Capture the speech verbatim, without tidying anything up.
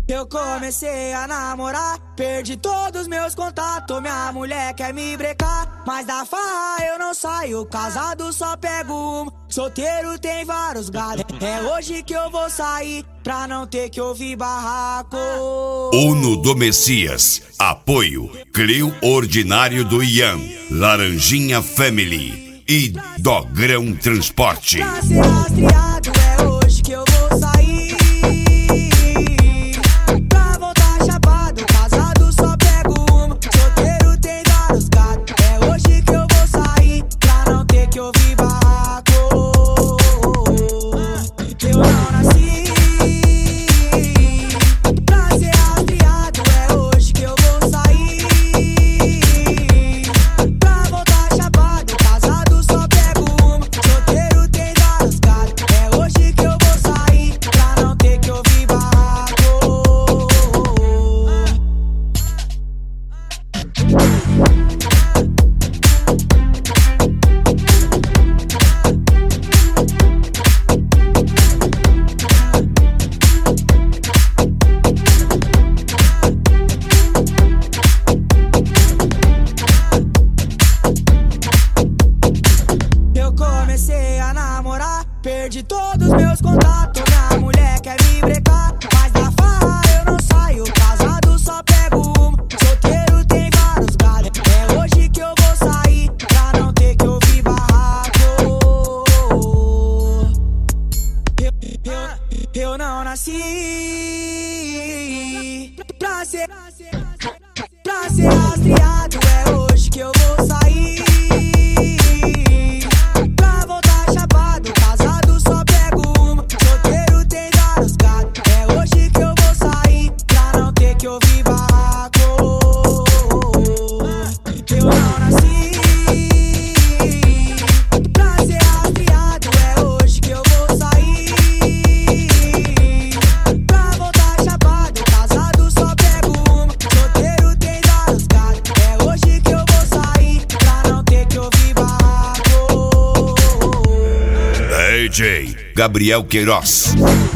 Eu comecei a namorar, perdi todos meus contatos. Minha mulher quer me brecar, mas da farra eu não saio. Casado só pego uma, solteiro tem vários gatos. É hoje que eu vou sair, pra não ter que ouvir barraco. Uno do Messias, apoio Clio Ordinário do Ian, Laranjinha Family e Dogrão Transporte. Pra ser rastreado é hoje que eu vou sair. Comecei a namorar, perdi todos meus contatos. Minha mulher quer me brecar, mas da farra eu não saio. Casado só pego uma, solteiro tem vários gatos. É hoje que eu vou sair, pra não ter que ouvir barraco. Eu, eu, eu não nasci pra ser, pra ser rastreado. É hoje que eu vou sair. D J Gabriel Queiroz.